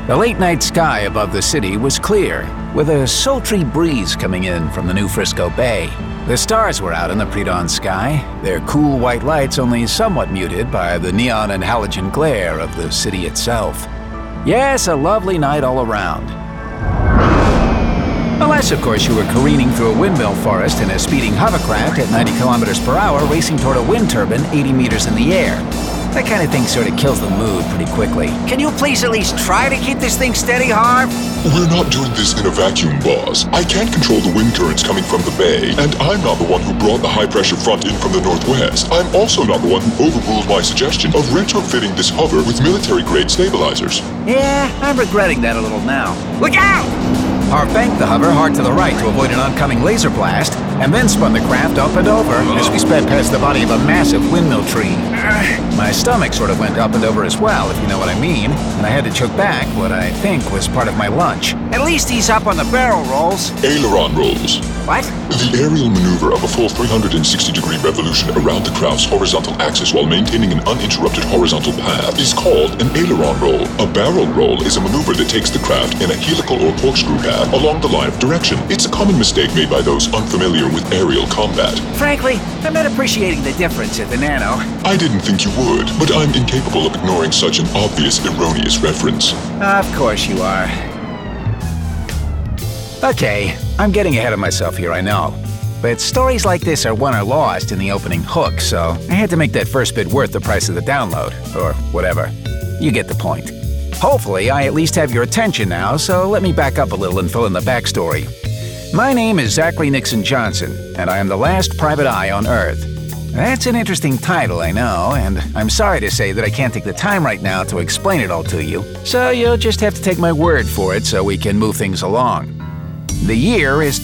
The late-night sky above the city was clear, with a sultry breeze coming in from the New Frisco Bay. The stars were out in the pre-dawn sky, their cool white lights only somewhat muted by the neon and halogen glare of the city itself. Yes, a lovely night all around. Unless, of course, you were careening through a windmill forest in a speeding hovercraft at 90 kilometers per hour racing toward a wind turbine 80 meters in the air. That kind of thing sort of kills the mood pretty quickly. Can you please at least try to keep this thing steady, Harv? We're not doing this in a vacuum, boss. I can't control the wind currents coming from the bay, and I'm not the one who brought the high-pressure front in from the northwest. I'm also not the one who overruled my suggestion of retrofitting this hover with military-grade stabilizers. Yeah, I'm regretting that a little now. Look out! Harv banked the hover hard to the right to avoid an oncoming laser blast, and then spun the craft up and over as we sped past the body of a massive windmill tree. My stomach sort of went up and over as well, if you know what I mean, and I had to choke back what I think was part of my lunch. At least he's up on the barrel rolls. Aileron rolls. What? The aerial maneuver of a full 360-degree revolution around the craft's horizontal axis while maintaining an uninterrupted horizontal path is called an aileron roll. A barrel roll is a maneuver that takes the craft in a helical or corkscrew path along the line of direction. It's a common mistake made by those unfamiliar with aerial combat. Frankly, I'm not appreciating the difference at the Nano. I didn't think you would, but I'm incapable of ignoring such an obvious erroneous reference. Of course you are. Okay, I'm getting ahead of myself here, I know. But stories like this are won or lost in the opening hook, so I had to make that first bit worth the price of the download, or whatever. You get the point. Hopefully, I at least have your attention now, so let me back up a little and fill in the backstory. My name is Zachary Nixon Johnson, and I am the last private eye on Earth. That's an interesting title, I know, and I'm sorry to say that I can't take the time right now to explain it all to you, so you'll just have to take my word for it so we can move things along. The year is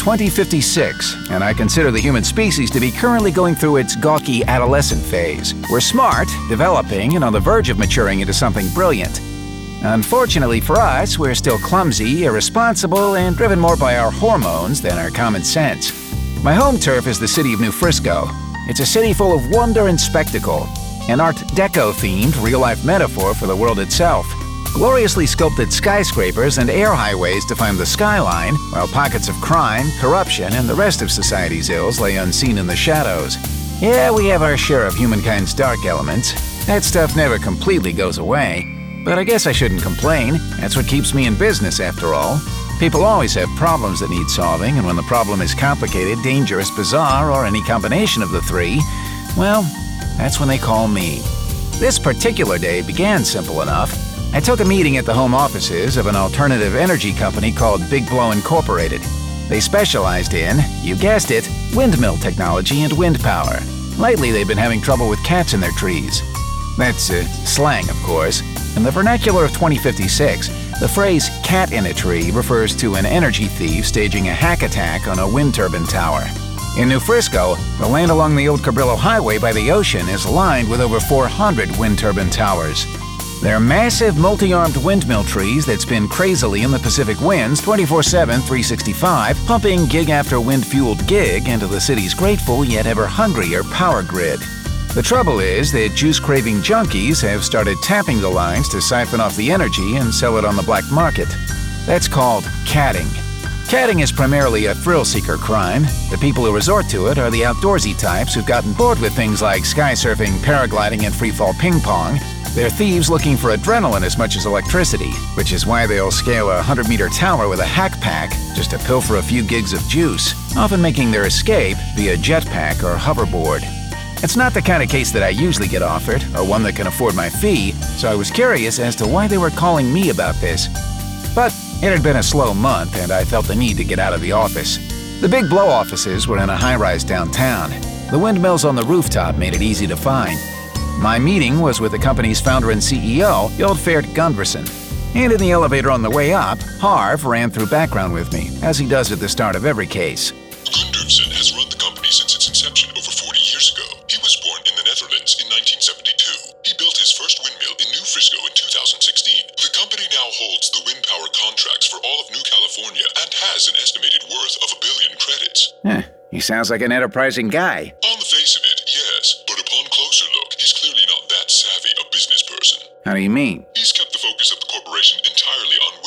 2056, and I consider the human species to be currently going through its gawky adolescent phase. We're smart, developing, and on the verge of maturing into something brilliant. Unfortunately for us, we're still clumsy, irresponsible, and driven more by our hormones than our common sense. My home turf is the city of New Frisco. It's a city full of wonder and spectacle, an Art Deco-themed real-life metaphor for the world itself. Gloriously sculpted skyscrapers and air highways define the skyline, while pockets of crime, corruption, and the rest of society's ills lay unseen in the shadows. Yeah, we have our share of humankind's dark elements. That stuff never completely goes away. But I guess I shouldn't complain. That's what keeps me in business, after all. People always have problems that need solving, and when the problem is complicated, dangerous, bizarre, or any combination of the three, well, that's when they call me. This particular day began simple enough. I took a meeting at the home offices of an alternative energy company called Big Blow Incorporated. They specialized in, you guessed it, windmill technology and wind power. Lately, they've been having trouble with cats in their trees. That's slang, of course. In the vernacular of 2056, the phrase cat in a tree refers to an energy thief staging a hack attack on a wind turbine tower. In New Frisco, the land along the old Cabrillo Highway by the ocean is lined with over 400 wind turbine towers. They're massive, multi-armed windmill trees that spin crazily in the Pacific winds 24/7, 365, pumping gig after wind-fueled gig into the city's grateful yet ever hungrier power grid. The trouble is that juice-craving junkies have started tapping the lines to siphon off the energy and sell it on the black market. That's called catting. Catting is primarily a thrill-seeker crime. The people who resort to it are the outdoorsy types who've gotten bored with things like sky surfing, paragliding, and free-fall ping-pong. They're thieves looking for adrenaline as much as electricity, which is why they'll scale a 100-meter tower with a hack pack just to pilfer a few gigs of juice, often making their escape via jetpack or hoverboard. It's not the kind of case that I usually get offered, or one that can afford my fee, so I was curious as to why they were calling me about this. But it had been a slow month, and I felt the need to get out of the office. The Big Blow offices were in a high-rise downtown. The windmills on the rooftop made it easy to find. My meeting was with the company's founder and CEO, Hildfert Gunderson. And in the elevator on the way up, Harv ran through background with me, as he does at the start of every case. Gunderson has run the company since its inception over 40 years ago. He was born in the Netherlands in 1972. He built his first windmill in New Frisco in 2016. The company now holds the wind power contracts for all of New California and has an estimated worth of $1 billion credits. He sounds like an enterprising guy. On the face of it, yes, but upon closer look, he's clearly not that savvy a business person. How do you mean? He's kept the focus of the corporation entirely on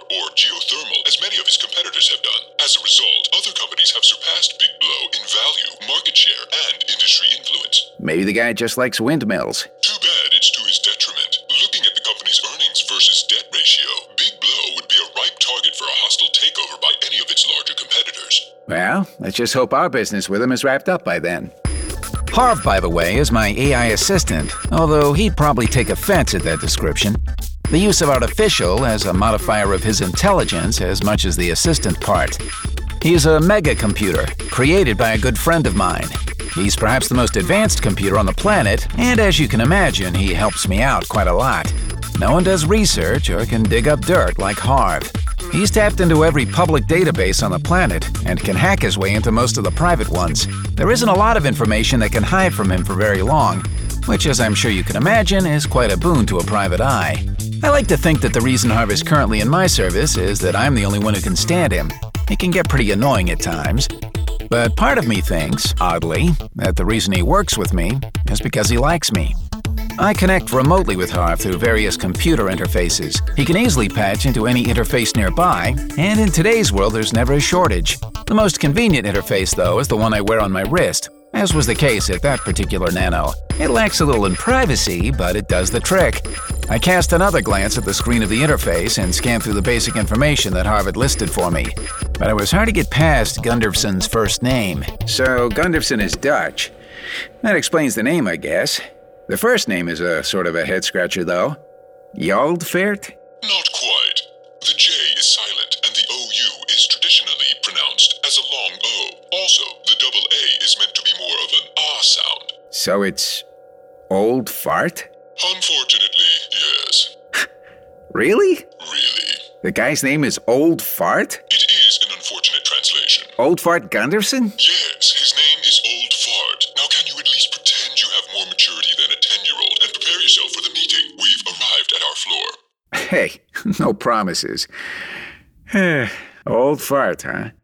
or geothermal as many of his competitors have done. As a result, other companies have surpassed Big Blow in value, market share, and industry influence. Maybe the guy just likes windmills. Too bad it's to his detriment. Looking at the company's earnings versus debt ratio, Big Blow would be a ripe target for a hostile takeover by any of its larger competitors. Well, let's just hope our business with him is wrapped up by then. Harv, by the way, is my AI assistant, although he'd probably take offense at that description. The use of artificial as a modifier of his intelligence as much as the assistant part. He's a mega computer, created by a good friend of mine. He's perhaps the most advanced computer on the planet, and as you can imagine, he helps me out quite a lot. No one does research or can dig up dirt like Harv. He's tapped into every public database on the planet and can hack his way into most of the private ones. There isn't a lot of information that can hide from him for very long, which, as I'm sure you can imagine, is quite a boon to a private eye. I like to think that the reason Harv is currently in my service is that I'm the only one who can stand him. He can get pretty annoying at times. But part of me thinks, oddly, that the reason he works with me is because he likes me. I connect remotely with Harv through various computer interfaces. He can easily patch into any interface nearby, and in today's world there's never a shortage. The most convenient interface, though, is the one I wear on my wrist, as was the case at that particular Nano. It lacks a little in privacy, but it does the trick. I cast another glance at the screen of the interface and scanned through the basic information that Harv had listed for me. But it was hard to get past Gundersson's first name. So Gundersson is Dutch. That explains the name, I guess. The first name is a sort of a head-scratcher, though. Hjoldfert? Not quite. The J is silent, and the OU is traditionally pronounced as a long O. Also, the double A is meant to be more of an ah sound. So it's Old Fart? Unfortunately, yes. Really? Really. The guy's name is Old Fart? It is an unfortunate translation. Old Fart Gundersson? Yes, his name is Old Fart. Now can you at least pretend you have more maturity than a 10-year-old and prepare yourself for the meeting? We've arrived at our floor. Hey, no promises. Old Fart, huh?